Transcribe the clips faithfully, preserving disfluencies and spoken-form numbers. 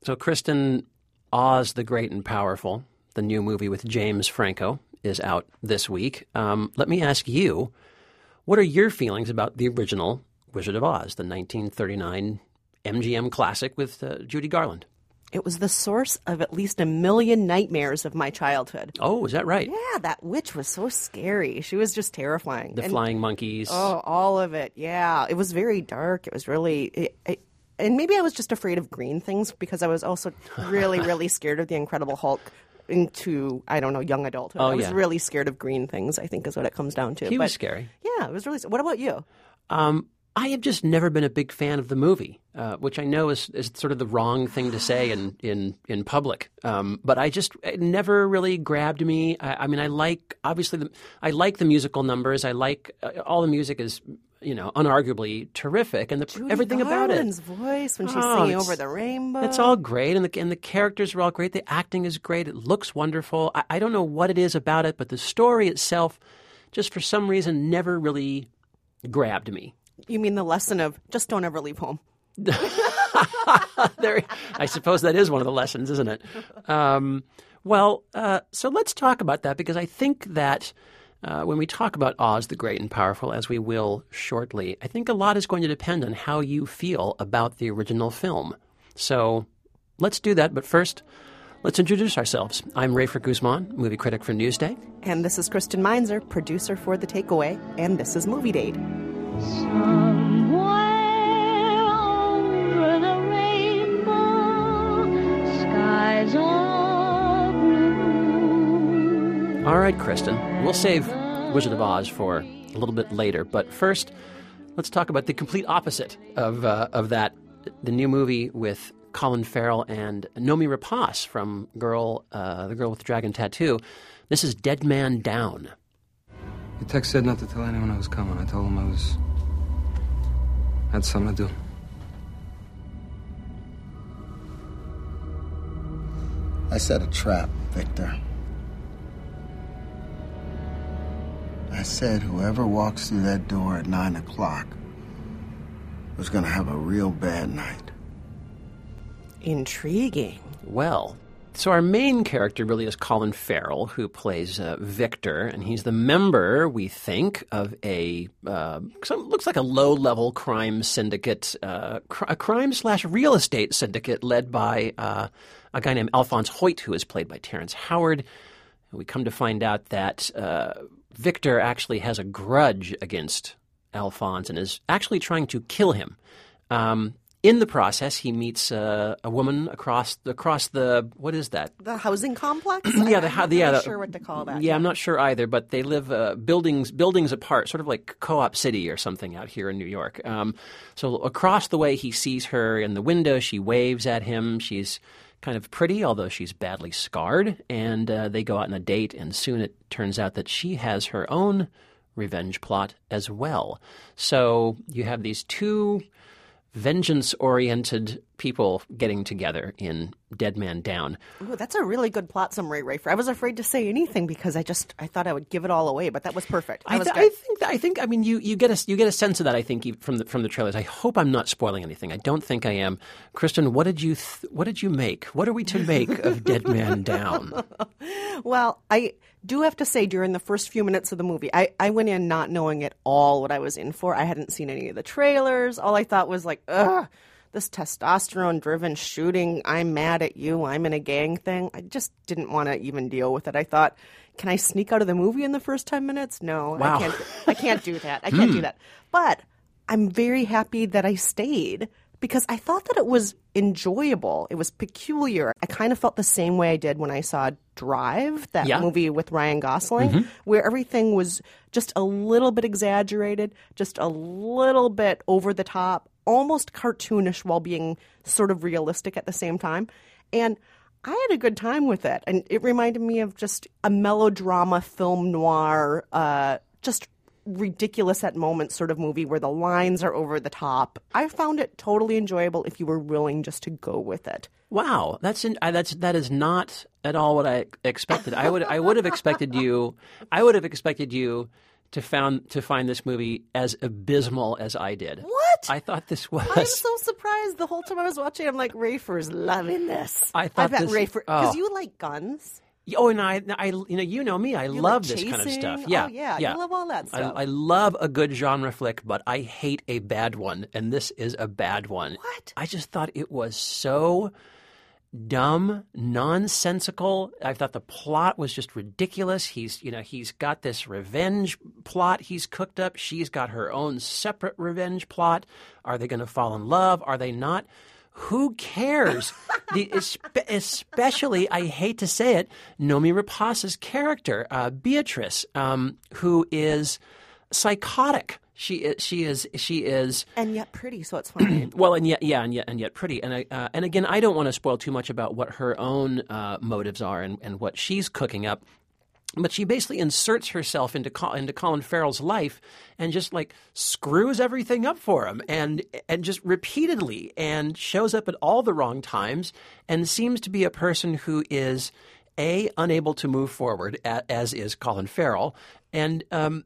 So, Kristen, Oz the Great and Powerful, the new movie with James Franco, is out this week. Um, let me ask you, what are your feelings about the original Wizard of Oz, the nineteen thirty-nine M G M classic with uh, Judy Garland? It was the source of at least a million nightmares of my childhood. Oh, is that right? Yeah, that witch was so scary. She was just terrifying. The and, flying monkeys. Oh, all of it. Yeah. It was very dark. It was really... It, it, and maybe I was just afraid of green things because I was also really, really scared of the Incredible Hulk into, I don't know, young adulthood. Oh, I was yeah. really scared of green things, I think is what it comes down to. He but, was scary. Yeah, it was really... What about you? Um, I have just never been a big fan of the movie, uh, which I know is, is sort of the wrong thing to say in in, in public. Um, but I just it never really grabbed me. I, I mean, I like obviously the, I like the musical numbers. I like uh, all the music is you know unarguably terrific, and the, Judy everything Garland's about it. voice when she's Oh, singing it's- over the rainbow. It's all great, and the and the characters are all great. The acting is great. It looks wonderful. I, I don't know what it is about it, but the story itself, just for some reason, never really grabbed me. You mean the lesson of just don't ever leave home? There, I suppose that is one of the lessons, isn't it? Um, well, uh, so let's talk about that because I think that uh, when we talk about Oz the Great and Powerful, as we will shortly, I think a lot is going to depend on how you feel about the original film. So let's do that. But first, let's introduce ourselves. I'm Rafer Guzman, movie critic for Newsday. And this is Kristen Meinzer, producer for The Takeaway, and this is Movie Date. Somewhere over the rainbow, skies are blue. All right, Kristen, we'll save Wizard of Oz for a little bit later. But first, let's talk about the complete opposite of uh, of that, the new movie with Colin Farrell and Noomi Rapace from Girl, uh, The Girl with the Dragon Tattoo. This is Dead Man Down. The text said not to tell anyone I was coming. I told him I was... had something to do. I set a trap, Victor. I said whoever walks through that door at nine o'clock was gonna have a real bad night. Intriguing. Well, so our main character really is Colin Farrell, who plays uh, Victor, and he's the member, we think, of a uh, some, looks like a low-level crime syndicate, uh, cr- a crime slash real estate syndicate led by uh, a guy named Alphonse Hoyt, who is played by Terrence Howard. We come to find out that uh, Victor actually has a grudge against Alphonse and is actually trying to kill him. Um, In the process, he meets uh, a woman across the, across the what is that? The housing complex? yeah, the, I'm not the, yeah, really the, sure what to call that. Yeah, I'm not sure either. But they live uh, buildings buildings apart, sort of like Co-op City or something out here in New York. Um, so across the way, he sees her in the window. She waves at him. She's kind of pretty, although she's badly scarred. And uh, they go out on a date, and soon it turns out that she has her own revenge plot as well. So you have these two vengeance-oriented people getting together in Dead Man Down. Ooh, that's a really good plot summary, Rafer. I was afraid to say anything because I just I thought I would give it all away, but that was perfect. That I, was th- good. I think that, I think I mean you, you get a you get a sense of that I think e- from the from the trailers. I hope I'm not spoiling anything. I don't think I am. Kristen, what did you th- what did you make? What are we to make of Dead Man Down? Well, I do have to say during the first few minutes of the movie, I, I went in not knowing at all what I was in for. I hadn't seen any of the trailers. All I thought was like, ugh, this testosterone-driven shooting, I'm mad at you, I'm in a gang thing. I just didn't want to even deal with it. I thought, can I sneak out of the movie in the first ten minutes? No, Wow. I can't. I can't do that. I can't do that. But I'm very happy that I stayed because I thought that it was enjoyable. It was peculiar. I kind of felt the same way I did when I saw Drive, that Yeah. movie with Ryan Gosling, where everything was just a little bit exaggerated, just a little bit over the top, almost cartoonish while being sort of realistic at the same time. And I had a good time with it. And it reminded me of just a melodrama, film noir, uh, just ridiculous at moments sort of movie where the lines are over the top. I found it totally enjoyable if you were willing just to go with it. Wow, that's in, uh, that's that is not at all what I expected. I would I would have expected you I would have expected you to found to find this movie as abysmal as I did. What? I thought this was. I'm so surprised the whole time I was watching. I'm like, Rafer's loving this. I thought bet this- Rafer, because oh. you like guns. Oh, and I, I, you know, you know me. I You love like this kind of chasing. stuff. Oh, Yeah, yeah, you love all that I, stuff. I love a good genre flick, but I hate a bad one, and this is a bad one. What? I just thought it was so dumb, nonsensical. I thought the plot was just ridiculous. He's, you know, he's got this revenge plot he's cooked up. She's got her own separate revenge plot. Are they going to fall in love? Are they not? Who cares? the, espe- especially, I hate to say it, Noomi Rapace's character, uh, Beatrice, um, who is psychotic. She is. She is. She is. And yet pretty, so it's fine. Well, and yet, yeah, and yet, and yet pretty. And I, uh, and again, I don't want to spoil too much about what her own uh, motives are and, and what she's cooking up. But she basically inserts herself into Col- into Colin Farrell's life and just like screws everything up for him, and and just repeatedly, and shows up at all the wrong times, and seems to be a person who is A, unable to move forward, a- as is Colin Farrell, and um,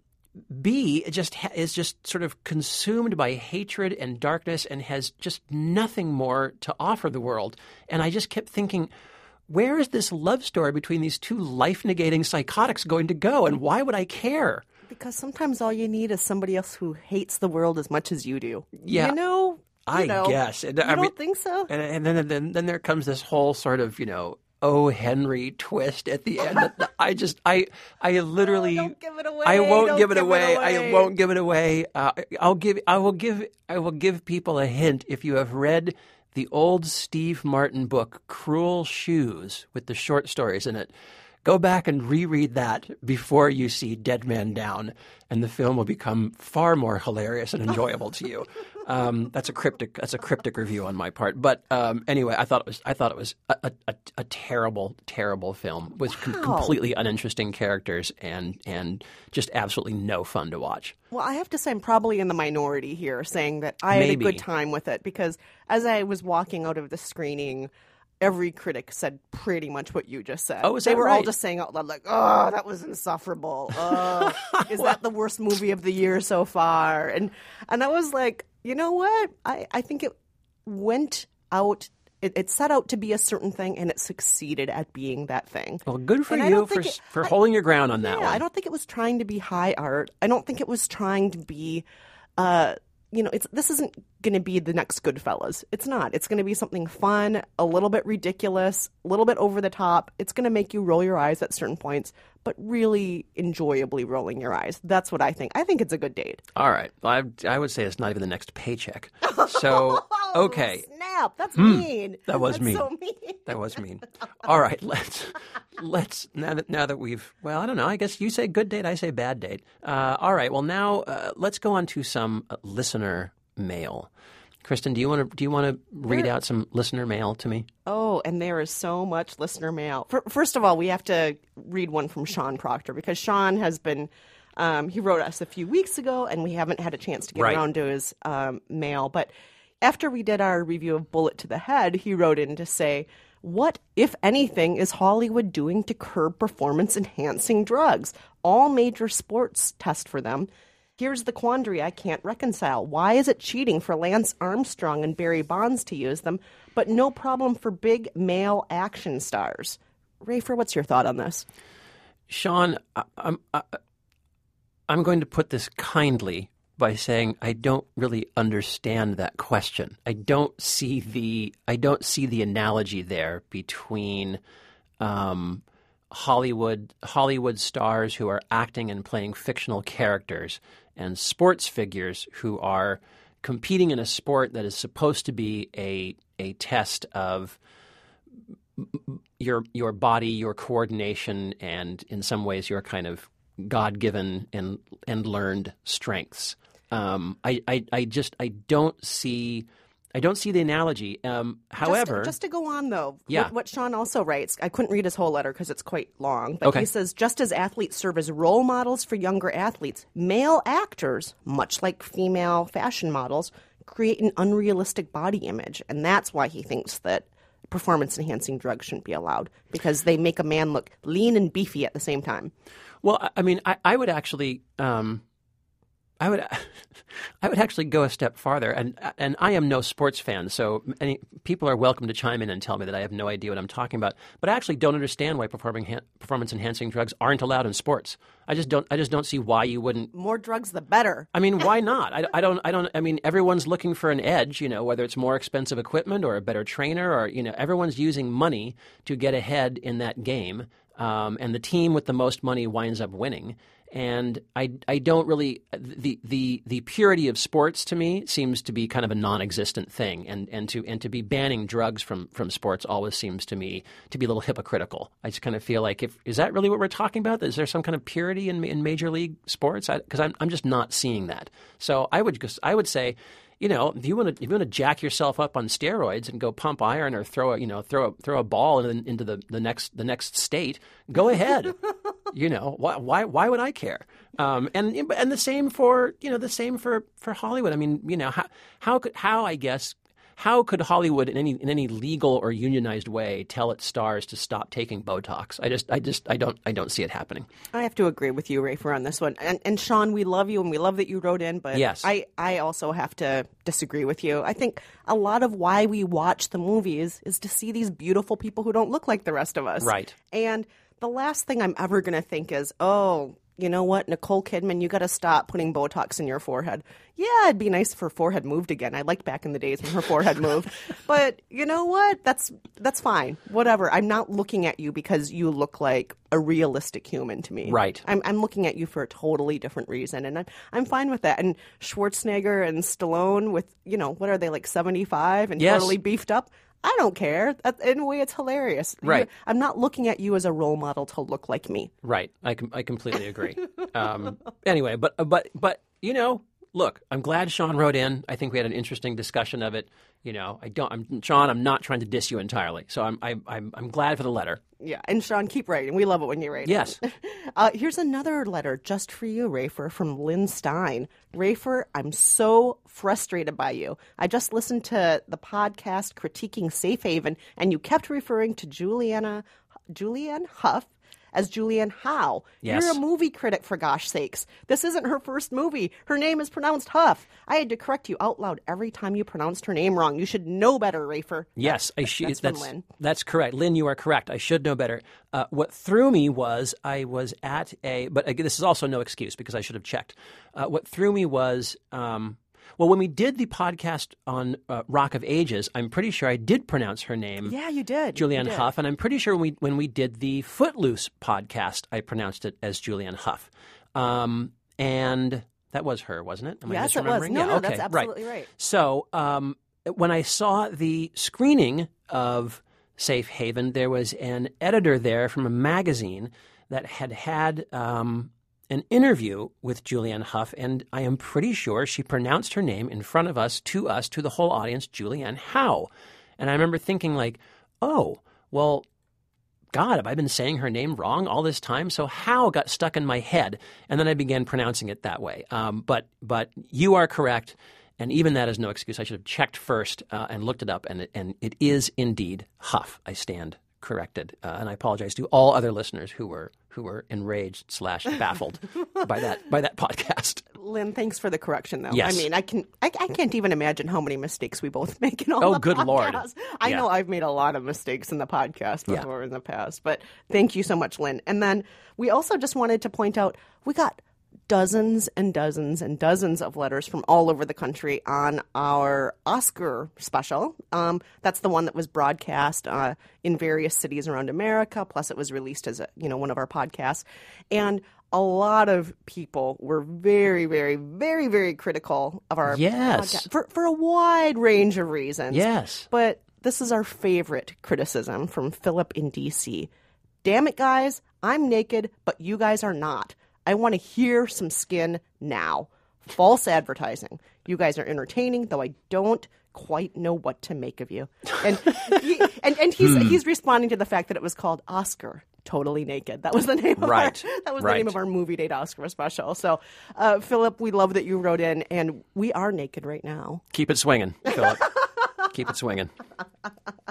B, just ha- is just sort of consumed by hatred and darkness and has just nothing more to offer the world. And I just kept thinking, where is this love story between these two life-negating psychotics going to go, and why would I care? Because sometimes all you need is somebody else who hates the world as much as you do. Yeah. You know? You I know. guess. And, You I don't mean, think so? And, and then, then then there comes this whole sort of, you know, O. Henry twist at the end. that I just, I, I literally, Oh, don't give it away. I won't Don't give it give it away. away. I won't give it away. Uh, I'll give, I will give, I will give people a hint. If you have read the old Steve Martin book, Cruel Shoes, with the short stories in it, go back and reread that before you see Dead Man Down, and the film will become far more hilarious and enjoyable to you. Um, that's a cryptic. That's a cryptic review on my part. But um, anyway, I thought it was. I thought it was a, a, a terrible, terrible film with com- Wow. completely uninteresting characters and and just absolutely no fun to watch. Well, I have to say I'm probably in the minority here saying that I Maybe. had a good time with it because as I was walking out of the screening, every critic said pretty much what you just said. Oh, is they that were all right? just saying out loud, like, oh, that was insufferable. Oh, is that the worst movie of the year so far? And and I was like, you know what? I, I think it went out, it, it set out to be a certain thing, and it succeeded at being that thing. Well, good for And I you don't for think s it- for I- holding your ground on that Yeah, one. I don't think it was trying to be high art. I don't think it was trying to be, uh, you know, it's this isn't going to be the next Goodfellas. It's not. It's going to be something fun, a little bit ridiculous, a little bit over the top. It's going to make you roll your eyes at certain points, but really enjoyably rolling your eyes. That's what I think. I think it's a good date. All right. Well, I, I would say it's not even the next paycheck. So, okay. Oh, snap. That's mean. That was That's mean. so mean. That was mean. All right, let's let's now that now that we've well, I don't know. I guess you say good date, I say bad date. Uh, all right. Well, now uh, let's go on to some uh, listener mail. Kristen, do you want to do you want to read out some listener mail to me? Oh, and there is so much listener mail. For, first of all, we have to read one from Sean Proctor because Sean has been, um, he wrote us a few weeks ago and we haven't had a chance to get Right. around to his um, mail. But after we did our review of Bullet to the Head, he wrote in to say, what, if anything, is Hollywood doing to curb performance-enhancing drugs? All major sports test for them. Here's the quandary I can't reconcile. Why is it cheating for Lance Armstrong and Barry Bonds to use them, but no problem for big male action stars? Rafer, what's your thought on this? Sean, I, I'm I, I'm going to put this kindly by saying I don't really understand that question. I don't see the I don't see the analogy there between um, Hollywood Hollywood stars who are acting and playing fictional characters and sports figures who are competing in a sport that is supposed to be a a test of your your body, your coordination, and in some ways your kind of God-given and and learned strengths. Um, I, I I just I don't see I don't see the analogy. Um, however, just, just to go on though, Yeah. what, what Sean also writes, I couldn't read his whole letter because it's quite long, but Okay. he says, just as athletes serve as role models for younger athletes, male actors, much like female fashion models, create an unrealistic body image, and that's why he thinks that performance-enhancing drugs shouldn't be allowed because they make a man look lean and beefy at the same time. Well, I- I mean, I, I would actually, um, I would, I would actually go a step farther, and and I am no sports fan, so any, people are welcome to chime in and tell me that I have no idea what I'm talking about. But I actually don't understand why performing ha- performance-enhancing drugs aren't allowed in sports. I just don't, I just don't see why you wouldn't. More drugs, the better. I mean, why not? I, I don't, I don't. I mean, everyone's looking for an edge, you know, whether it's more expensive equipment or a better trainer, or you know, everyone's using money to get ahead in that game. Um, and the team with the most money winds up winning. And I, I don't really the, the the purity of sports to me seems to be kind of a non-existent thing, and, and to and to be banning drugs from, from sports always seems to me to be a little hypocritical. I just kind of feel like if is that really what we're talking about? Is there some kind of purity in in major league sports? Because I'm I'm just not seeing that. So I would just I would say, you know, if you want to if you want to jack yourself up on steroids and go pump iron or throw a you know throw a, throw a ball into, into the, the next the next state, go ahead. You know, why why why would I care? Um, and and the same for you know the same for, for Hollywood. I mean, you know how how could how I guess how could Hollywood in any in any legal or unionized way tell its stars to stop taking Botox? I just I just I don't I don't see it happening. I have to agree with you, Rafer, on this one. And, and Sean, we love you and we love that you wrote in, but Yes. I, I also have to disagree with you. I think a lot of why we watch the movies is to see these beautiful people who don't look like the rest of us. Right. And the last thing I'm ever going to think is, oh, you know what, Nicole Kidman, you got to stop putting Botox in your forehead. Yeah, it'd be nice if her forehead moved again. I liked back in the days when her forehead moved. But you know what? That's that's fine. Whatever. I'm not looking at you because you look like a realistic human to me. Right. I'm I'm looking at you for a totally different reason, and I'm I'm fine with that. And Schwarzenegger and Stallone with, you know, what are they, like seventy-five and Yes. totally beefed up? I don't care. That- In a way, it's hilarious. Right. You- I'm not looking at you as a role model to look like me. Right. I com- I completely agree. um, anyway, but but but you know, look, I'm glad Sean wrote in. I think we had an interesting discussion of it. You know, I don't. I'm Sean. I'm not trying to diss you entirely. So I'm I, I'm I'm glad for the letter. Yeah, and Sean, keep writing. We love it when you write. Yes. Uh, here's another letter just for you, Rafer, from Lynn Stein. Rafer, I'm so frustrated by you. I just listened to the podcast critiquing Safe Haven, and you kept referring to Juliana, Julianne Hough as Julianne Howe. Yes. You're a movie critic, for gosh sakes. This isn't her first movie. Her name is pronounced Huff. I had to correct you out loud every time you pronounced her name wrong. You should know better, Rafer. Yes, I should. That's That's, from Lynn. that's correct. Lynn, you are correct. I should know better. Uh, what threw me was I was at a, but again, this is also no excuse because I should have checked. Uh, what threw me was, um, well, when we did the podcast on uh, Rock of Ages, I'm pretty sure I did pronounce her name. Yeah, you did. Julianne You did. Hough, and I'm pretty sure when we when we did the Footloose podcast, I pronounced it as Julianne Hough, um, and that was her, wasn't it? Am I Yes, it was. misremembering? No, yeah, no, okay, that's absolutely right. So um, when I saw the screening of Safe Haven, there was an editor there from a magazine that had had um, an interview with Julianne Hough, and I am pretty sure she pronounced her name in front of us, to us, to the whole audience, Julianne Howe. And I remember thinking like, oh, well, God, have I been saying her name wrong all this time? So Howe got stuck in my head, and then I began pronouncing it that way. Um, but but you are correct, and even that is no excuse. I should have checked first uh, and looked it up, and it, and it is indeed Hough. I stand corrected, uh, and I apologize to all other listeners who were who were enraged slash baffled by that by that podcast. Lynn, thanks for the correction, though. Yes. I mean, I can I, I can't even imagine how many mistakes we both make in all Oh, the good podcasts. Lord. I Yeah. know I've made a lot of mistakes in the podcast Yeah. before in the past, but thank you so much, Lynn. And then we also just wanted to point out we got dozens and dozens and dozens of letters from all over the country on our Oscar special. Um, that's the one that was broadcast uh, in various cities around America. Plus, it was released as a, you know, one of our podcasts. And a lot of people were very, very, very, very critical of our Yes. podcast for, for a wide range of reasons. Yes. But this is our favorite criticism from Philip in D C. Damn it, guys. I'm naked, but you guys are not. I want to hear some skin now. False advertising. You guys are entertaining, though I don't quite know what to make of you. And he, and, and he's he's responding to the fact that it was called Oscar Totally Naked. That was the name of Right. our that was Right. the name of our movie date Oscar special. So, uh, Philip, we love that you wrote in, and we are naked right now. Keep it swinging, Philip. Keep it swinging.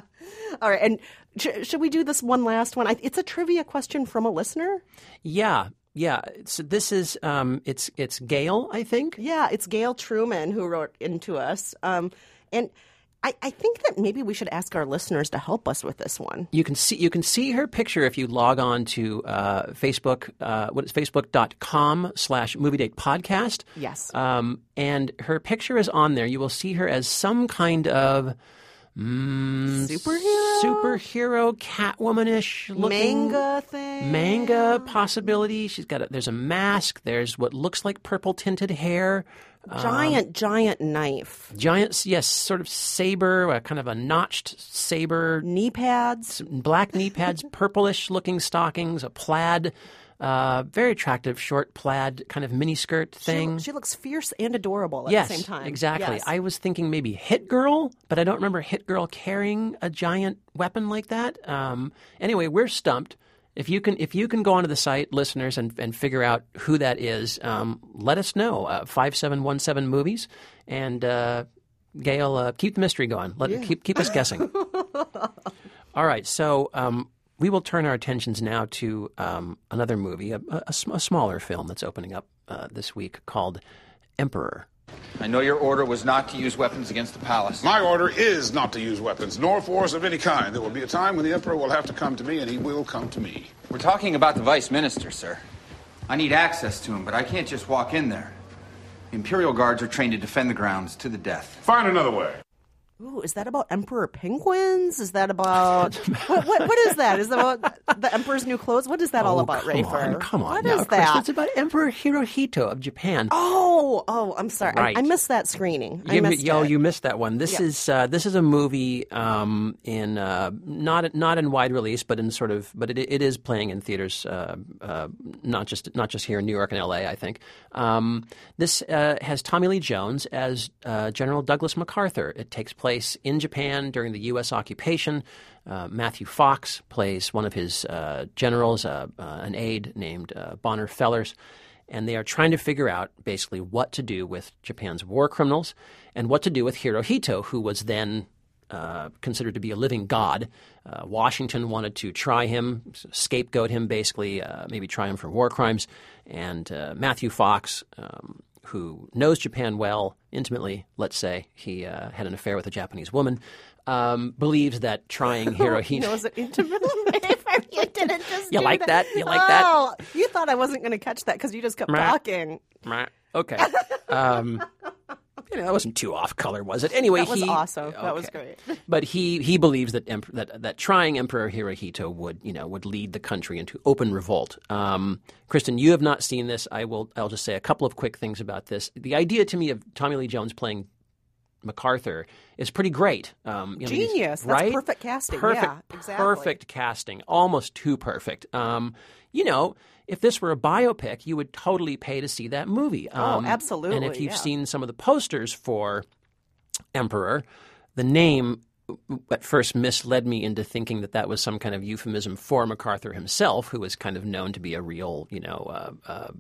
All right, and sh- should we do this one last one? I, it's a trivia question from a listener. Yeah, yeah. So this is um, it's it's Gail, I think. Yeah, it's Gail Truman who wrote into us, um, and I, I think that maybe we should ask our listeners to help us with this one. You can see you can see her picture if you log on to uh, Facebook. Uh, what is facebook dot com slash movie date podcast? Yes. Um, and her picture is on there. You will see her as some kind of mm, Superhero? superhero, Catwomanish looking Manga thing. manga possibility. She's got a, there's a mask. There's what looks like purple tinted hair. Giant, giant knife. Giant, yes, sort of saber, uh, kind of a notched saber. Knee pads. Black knee pads, purplish looking stockings, a plaid, uh, very attractive short plaid kind of mini skirt thing. She, she looks fierce and adorable at yes, the same time. exactly. Yes. I was thinking maybe Hit Girl, but I don't remember Hit Girl carrying a giant weapon like that. Um, anyway, we're stumped. If you can, if you can go onto the site, listeners, and, and figure out who that is, um, let us know. Uh, five seven one seven movies, and uh, Gail, uh, keep the mystery going. Let Yeah. keep keep us guessing. All right, so um, we will turn our attentions now to um, another movie, a, a, a sm- a smaller film that's opening up uh, this week called Emperor. I know your order was not to use weapons against the palace. My order is not to use weapons, nor force of any kind. There will be a time when the Emperor will have to come to me, and he will come to me. We're talking about the Vice Minister, sir. I need access to him, but I can't just walk in there. The Imperial Guards are trained to defend the grounds to the death. Find another way. Ooh, is that about Emperor Penguins? Is that about what, what? What is that? Is that about the Emperor's new clothes? What is that all Oh, about, come Rafer? on, come on. What now, is Kristen, that? It's about Emperor Hirohito of Japan. Oh, oh, I'm sorry. Right. I, I missed that screening. I You, missed yo, it. you missed that one. This Yeah. is uh, this is a movie um, in uh, not not in wide release, but in sort of, but it, it is playing in theaters, uh, uh, not just not just here in New York and L A. I think um, this uh, has Tommy Lee Jones as uh, General Douglas MacArthur. It takes place in Japan during the U S occupation. Uh, Matthew Fox plays one of his uh, generals, uh, uh, an aide named uh, Bonner Fellers. And they are trying to figure out basically what to do with Japan's war criminals and what to do with Hirohito, who was then uh, considered to be a living god. Uh, Washington wanted to try him, scapegoat him basically, uh, maybe try him for war crimes. And uh, Matthew Fox, um, who knows Japan well, intimately, let's say, he uh, had an affair with a Japanese woman, um, believes that trying Hirohito... He knows it intimately. You didn't just You do like that? You like that? Oh, you thought I wasn't going to catch that because you just kept Meh. talking. Okay. Um, you know, that wasn't too off color, was it? Anyway, That was he awesome. That was okay. great. But he he believes that emp- that that trying Emperor Hirohito would you know would lead the country into open revolt. Um, Kristen, you have not seen this. I will. I'll just say a couple of quick things about this. The idea to me of Tommy Lee Jones playing MacArthur is pretty great. Um, you know, he's- Genius. That's right? perfect casting. Perfect, Yeah, exactly. perfect casting. Almost too perfect. Um, you know, if this were a biopic, you would totally pay to see that movie. Um, Oh, absolutely, And if you've yeah. seen some of the posters for Emperor, the name at first misled me into thinking that that was some kind of euphemism for MacArthur himself, who was kind of known to be a real, you know, uh, uh,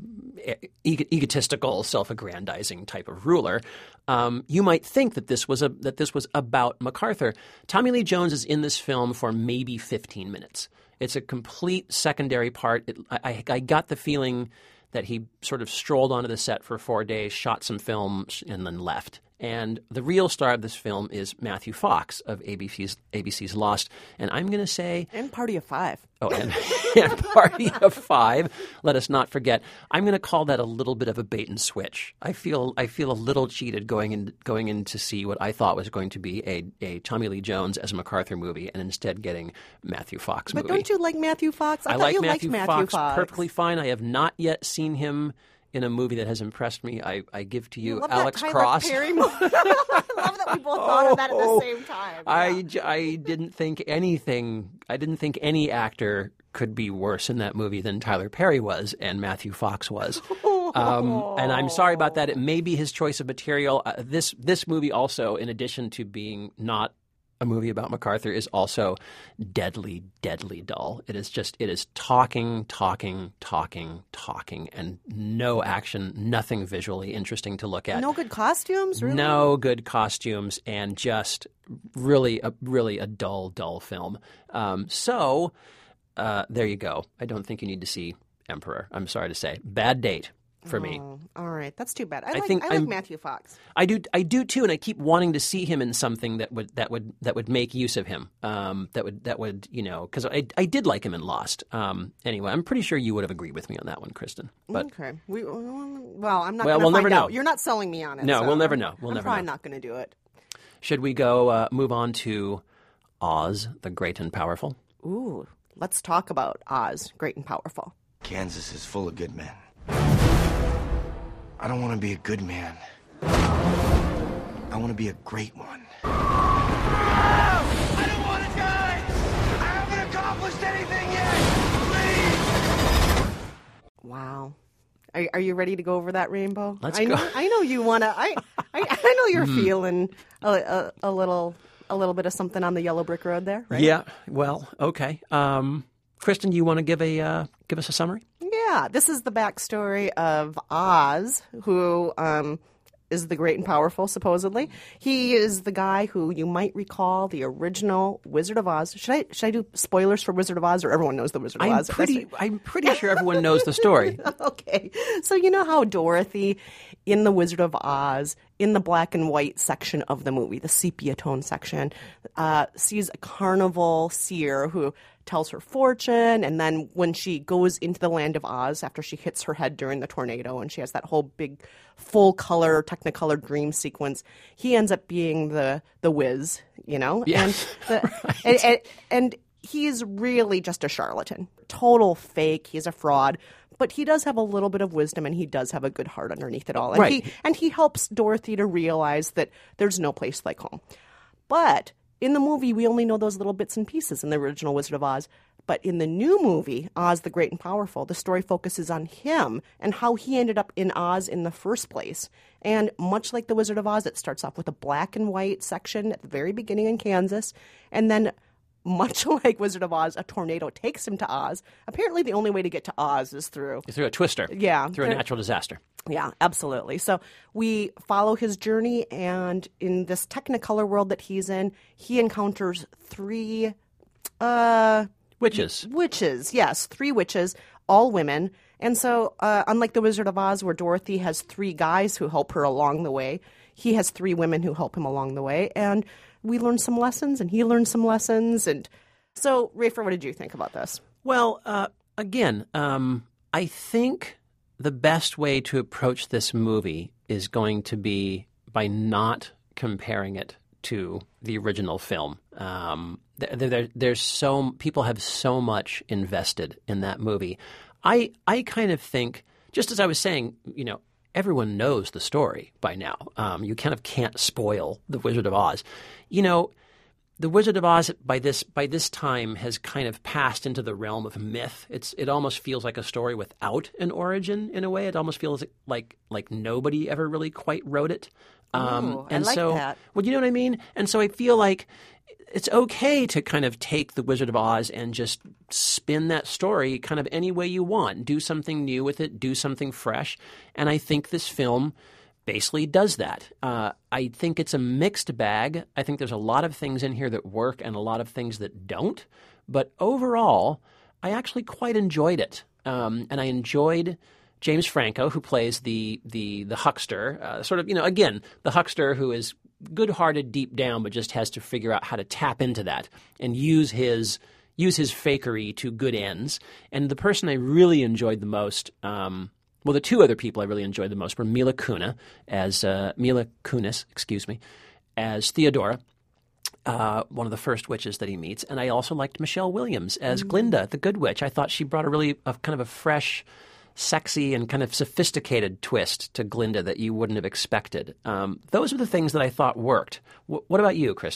e- egotistical, self-aggrandizing type of ruler. Um, you might think that this was a that this was about MacArthur. Tommy Lee Jones is in this film for maybe fifteen minutes. It's a complete secondary part. It, I, I got the feeling that he sort of strolled onto the set for four days, shot some film, and then left. And the real star of this film is Matthew Fox of A B C's, A B C's Lost. And I'm going to say... And Party of Five. Oh, and, and Party of Five. Let us not forget. I'm going to call that a little bit of a bait and switch. I feel I feel a little cheated going in going in to see what I thought was going to be a, a Tommy Lee Jones as a MacArthur movie, and instead getting Matthew Fox But movie. don't you like Matthew Fox? I, I thought like you Matthew, liked Matthew Fox, Fox perfectly fine. I have not yet seen him in a movie that has impressed me. I, I give to you, Love Alex that Tyler Cross. Perry movie. I love that we both thought of that at the same time. I, Yeah. j- I didn't think anything. I didn't think any actor could be worse in that movie than Tyler Perry was and Matthew Fox was. Um, and I'm sorry about that. It may be his choice of material. Uh, this this movie also, in addition to being not a movie about MacArthur is also deadly, deadly dull. It is just, it is talking, talking, talking, talking, and no action, nothing visually interesting to look at. No good costumes, really? No good costumes, and just really, a, really a dull, dull film. Um, so uh, there you go. I don't think you need to see Emperor. I'm sorry to say. Bad date. For me. Oh, all right, that's too bad. I, I like, think I like I'm- Matthew Fox. I do, I do too, and I keep wanting to see him in something that would, that would, that would make use of him. Um, that would, that would, you know, because I, I did like him in Lost. Um, anyway, I'm pretty sure you would have agreed with me on that one, Kristen. But Okay. We, well, I'm not Well, going to we'll find never know. out. You're not selling me on it. No, so we'll never I'm- know. We'll I'm never probably know. not going to do it. should we go uh, move on to Oz, the Great and Powerful? Ooh, let's talk about Oz, Great and Powerful. Kansas is full of good men. I don't want to be a good man. I want to be a great one. I don't want to die! I haven't accomplished anything yet! Please! Wow. Are, are you ready to go over that rainbow? Let's I go. know, I know you want to. I, I I know you're feeling a, a, a little a little bit of something on the yellow brick road there, right? Yeah. Well, okay. Um, Kristen, you want to give a uh, give us a summary? Yeah, this is the backstory of Oz, who um, is the great and powerful, supposedly. He is the guy who you might recall the original Wizard of Oz. Should I should I do spoilers for Wizard of Oz, or everyone knows the Wizard of I'm Oz? pretty. I'm pretty sure everyone knows the story. Okay, so you know how Dorothy in the Wizard of Oz, in the black and white section of the movie, the sepia tone section, uh, sees a carnival seer who tells her fortune, and then when she goes into the land of Oz after she hits her head during the tornado and she has that whole big full color technicolor dream sequence, he ends up being the the Wiz, you know? Yeah. And, the, and, and and he's really just a charlatan. Total fake. He's a fraud. But he does have a little bit of wisdom, and he does have a good heart underneath it all. And Right. he and he helps Dorothy to realize that there's no place like home. But in the movie, we only know those little bits and pieces in the original Wizard of Oz. But in the new movie, Oz the Great and Powerful, the story focuses on him and how he ended up in Oz in the first place. And much like the Wizard of Oz, it starts off with a black and white section at the very beginning in Kansas. And then, much like Wizard of Oz, a tornado takes him to Oz. Apparently, the only way to get to Oz is through Through a twister. Yeah, Through a there- natural disaster. yeah, absolutely. So we follow his journey, and in this Technicolor world that he's in, he encounters three uh, Witches. witches. Yes, three witches, all women. And so, uh, unlike the Wizard of Oz, where Dorothy has three guys who help her along the way, he has three women who help him along the way. And we learn some lessons, and he learns some lessons. And so, Rafer, what did you think about this? Well, uh, again, um, I think the best way to approach this movie is going to be by not comparing it to the original film. Um, there, there, there's so people have so much invested in that movie. I I kind of think, just as I was saying, you know, everyone knows the story by now. Um, you kind of can't spoil the Wizard of Oz. You know, the Wizard of Oz by this by this time has kind of passed into the realm of myth. It's it almost feels like a story without an origin in a way. It almost feels like like nobody ever really quite wrote it. Um, Ooh, I and like so, that. well, you know what I mean. And so I feel like it's okay to kind of take the Wizard of Oz and just spin that story kind of any way you want. Do something new with it. Do something fresh. And I think this film basically does that. Uh, I think it's a mixed bag. I think there's a lot of things in here that work and a lot of things that don't. But overall, I actually quite enjoyed it. Um, and I enjoyed James Franco, who plays the the the huckster, uh, sort of, you know, again, the huckster who is good-hearted deep down, but just has to figure out how to tap into that and use his use his fakery to good ends. And the person I really enjoyed the most, um, well, the two other people I really enjoyed the most were Mila Kunis as uh, Mila Kunis, excuse me, as Theodora, uh, one of the first witches that he meets, and I also liked Michelle Williams as Mm. Glinda, the Good Witch. I thought she brought a really a, kind of a fresh, sexy and kind of sophisticated twist to Glinda that you wouldn't have expected. Um, those are the things that I thought worked. W- what about you, Kristen?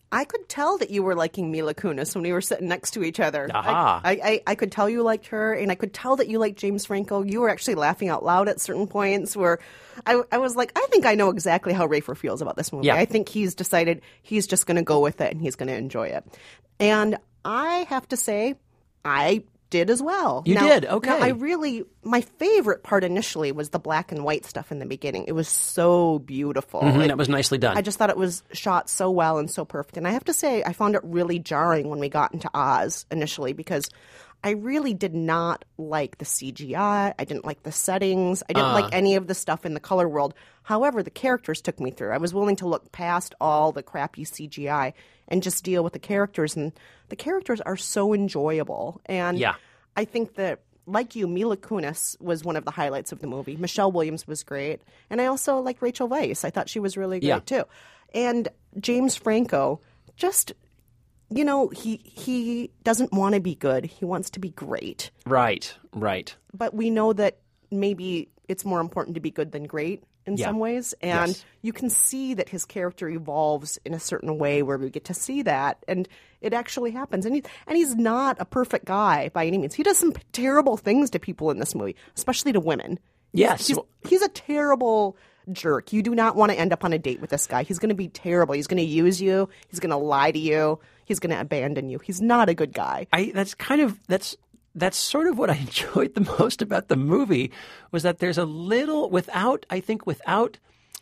I could tell that you were liking Mila Kunis when we were sitting next to each other. Aha. I, I, I could tell you liked her, and I could tell that you liked James Franco. You were actually laughing out loud at certain points where I, I was like, I think I know exactly how Rafer feels about this movie. Yeah. I think he's decided he's just going to go with it and he's going to enjoy it. And I have to say, I did as well. You Now- did? Okay. Now, I really, my favorite part initially was the black and white stuff in the beginning. It was so beautiful. Mhm, It- that was nicely done. I just thought it was shot so well and so perfect. And I have to say, I found it really jarring when we got into Oz initially because I really did not like the C G I. I didn't like the settings. I didn't Uh. like any of the stuff in the color world. However, the characters took me through. I was willing to look past all the crappy C G I and just deal with the characters. And the characters are so enjoyable. And Yeah. I think that, like you, Mila Kunis was one of the highlights of the movie. Michelle Williams was great. And I also like Rachel Weisz. I thought she was really great, Yeah. too. And James Franco, just, you know, he he doesn't want to be good. He wants to be great. Right, right. But we know that maybe it's more important to be good than great in Yeah. some ways. And Yes. you can see that his character evolves in a certain way where we get to see that. And it actually happens. And, he, and he's not a perfect guy by any means. He does some terrible things to people in this movie, especially to women. Yes. He's, he's a terrible jerk. You do not want to end up on a date with this guy. He's going to be terrible. He's going to use you. He's going to lie to you. He's going to abandon you. He's not a good guy. I that's kind of that's that's sort of what I enjoyed the most about the movie was that there's a little without I think without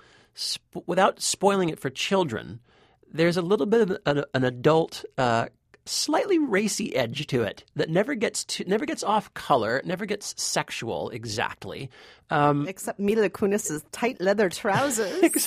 sp- without spoiling it for children, there's a little bit of an, an adult uh, slightly racy edge to it that never gets to, never gets off color, never gets sexual exactly. Um, Except Mila Kunis's tight leather trousers.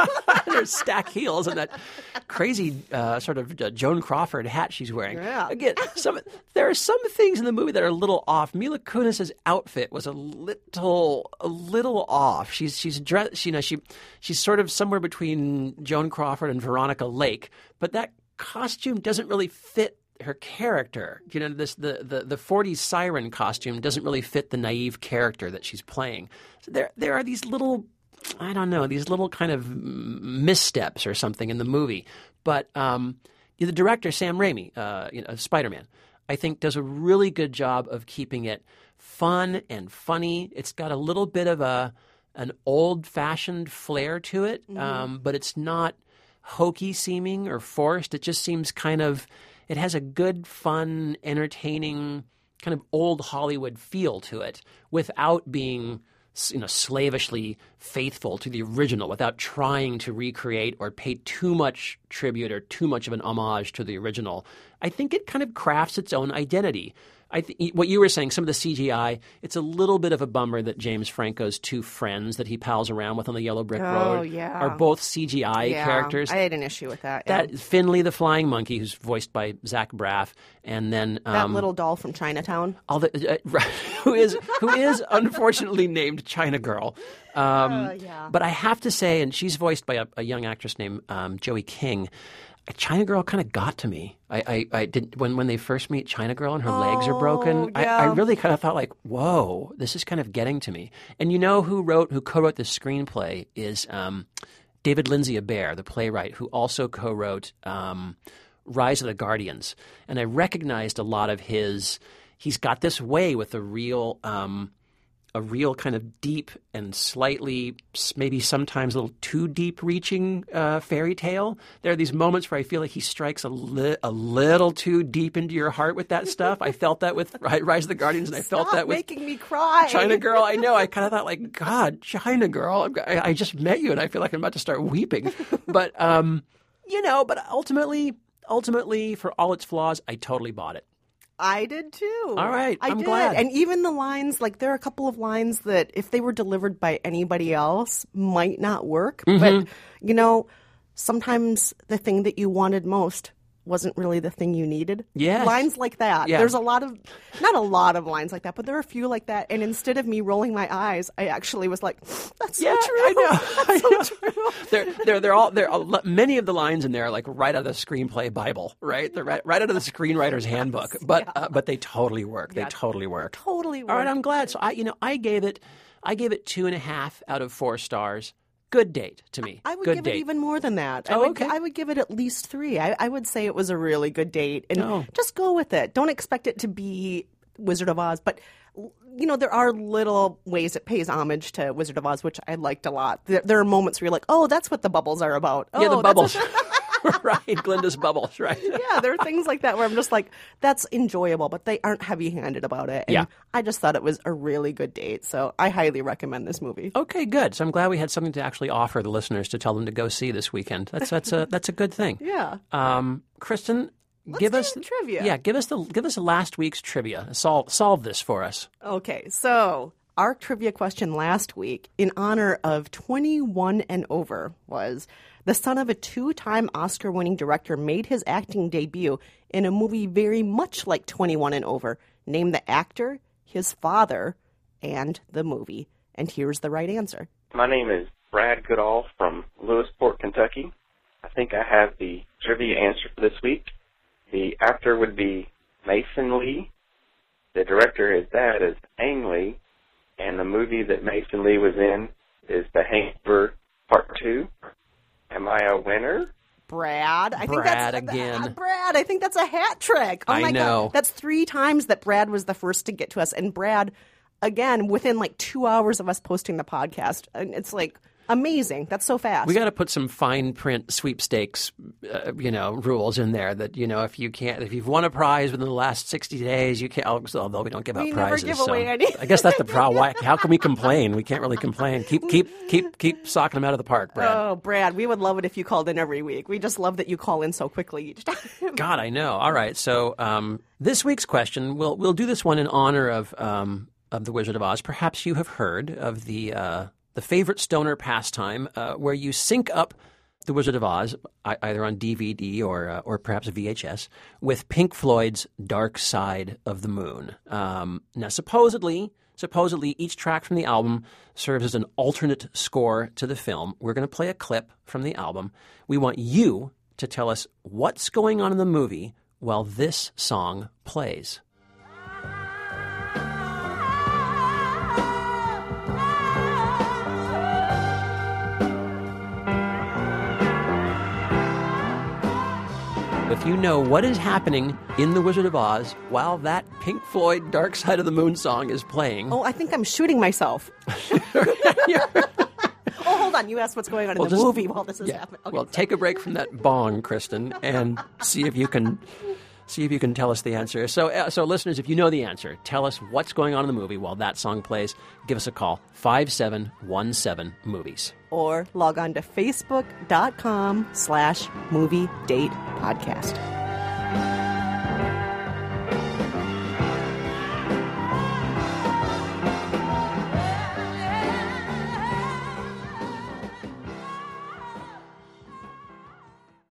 her stack heels and that crazy uh, sort of uh, Joan Crawford hat she's wearing. Yeah. Again, some there are some things in the movie that are a little off. Mila Kunis's outfit was a little a little off. She's she's dressed, you know, she she's sort of somewhere between Joan Crawford and Veronica Lake, but that costume doesn't really fit her character. You know, this the, the, the forties siren costume doesn't really fit the naive character that she's playing. So there there are these little, I don't know, these little kind of missteps or something in the movie. But um, the director, Sam Raimi, uh, you know, Spider-Man, I think does a really good job of keeping it fun and funny. It's got a little bit of a an old-fashioned flair to it, Mm-hmm. um, but it's not hokey seeming or forced. It just seems kind of, it has a good, fun, entertaining, kind of old Hollywood feel to it without being, you know, slavishly faithful to the original, without trying to recreate or pay too much tribute or too much of an homage to the original. I think it kind of crafts its own identity. I th- what you were saying, some of the C G I, it's a little bit of a bummer that James Franco's two friends that he pals around with on the Yellow Brick Oh, Road yeah. are both C G I Yeah, characters. I had an issue with that. yeah. That Finley the Flying Monkey, who's voiced by Zach Braff, and then um, That little doll from Chinatown. all the, uh, who is who is unfortunately named China Girl. Um, Uh, yeah. But I have to say, and she's voiced by a, a young actress named um, Joey King. China Girl kind of got to me. I, I, I did when when they first meet China Girl and her legs are broken. I, I yeah. really kind of thought like, whoa, this is kind of getting to me. And you know who wrote who co-wrote the screenplay is um, David Lindsay Abaire, the playwright, who also co-wrote um, Rise of the Guardians. And I recognized a lot of his. He's got this way with a real. Um, a real kind of deep and slightly, maybe sometimes a little too deep-reaching uh, fairy tale. There are these moments where I feel like he strikes a, li- a little too deep into your heart with that stuff. I felt that with Rise of the Guardians, and I felt Stop that with making me cry. China Girl. I know. I kind of thought like, God, China Girl, I'm- I, I just met you, and I feel like I'm about to start weeping. But, um, you know, but ultimately, ultimately, for all its flaws, I totally bought it. I did too. All right, I I'm did. glad. And even the lines, like there are a couple of lines that if they were delivered by anybody else might not work. Mm-hmm. But, you know, sometimes the thing that you wanted most wasn't really the thing you needed. Yes. Lines like that. Yeah. There's a lot of, not a lot of lines like that, but there are a few like that. And instead of me rolling my eyes, I actually was like, that's Yeah, so true. I know. That's I know. so true. They're they're they're all they're all, many of the lines in there are like right out of the screenplay Bible, right? They're right, right out of the screenwriter's handbook. But uh, but they totally work. They totally work. Totally All right, worked. I'm glad. So I you know I gave it I gave it two and a half out of four stars. Good date to me. I would good give date. it even more than that. I Oh, would, okay. I would give it at least three. I, I would say it was a really good date. And Oh. just go with it. Don't expect it to be Wizard of Oz. But, you know, there are little ways it pays homage to Wizard of Oz, which I liked a lot. There, there are moments where you're like, oh, that's what the bubbles are about. Yeah, the Oh, that's bubbles. what- Right, Glinda's bubbles, right? yeah, there are things like that where I'm just like, that's enjoyable, but they aren't heavy-handed about it. And Yeah. I just thought it was a really good date, so I highly recommend this movie. Okay, good. So I'm glad we had something to actually offer the listeners to tell them to go see this weekend. That's that's a that's a good thing. Yeah. Um, Kristen, Let's give do us trivia. Yeah, give us the give us last week's trivia. Solve solve this for us. Okay, so our trivia question last week, in honor of twenty-one and over, was the son of a two-time Oscar-winning director made his acting debut in a movie very much like twenty-one and over. Name the actor, his father, and the movie. And here's the right answer. My name is Brad Goodall from Lewisport, Kentucky. I think I have the trivia answer for this week. The actor would be Mason Lee. The director, his dad, is Ang Lee. And the movie that Mason Lee was in is The Hangover Part two. Am I a winner? Brad. I think Brad that's again. uh, Brad, I think that's a hat trick. Oh I my know. God. That's three times that Brad was the first to get to us. And Brad, again, within like two hours of us posting the podcast. And it's like amazing. That's so fast. We got to put some fine print sweepstakes, uh, you know, rules in there that, you know, if you can't, if you've won a prize within the last sixty days, you can't. Although we don't give out We never prizes, give so away any. I guess that's the problem. Why? How can we complain? We can't really complain. Keep, keep, keep, keep socking them out of the park, Brad. Oh, Brad, we would love it if you called in every week. We just love that you call in so quickly each time. God, I know. All right, so um, this week's question, we'll we'll do this one in honor of um, of the Wizard of Oz. Perhaps you have heard of the uh, the favorite stoner pastime uh, where you sync up the Wizard of Oz, I- either on D V D or uh, or perhaps V H S, with Pink Floyd's Dark Side of the Moon. Um, now, supposedly, supposedly, each track from the album serves as an alternate score to the film. We're going to play a clip from the album. We want you to tell us what's going on in the movie while this song plays. If you know what is happening in The Wizard of Oz while that Pink Floyd Dark Side of the Moon song is playing. Oh, I think I'm shooting myself. Oh, hold on. You asked what's going on in Well, the just- movie while this is yeah. happening. Okay. Well, take a break from that bong, Kristen, and see if you can see if you can tell us the answer. So, uh, so listeners, if you know the answer, tell us what's going on in the movie while that song plays. Give us a call, five seven one seven movies. Or log on to facebook.com slash movie date podcast.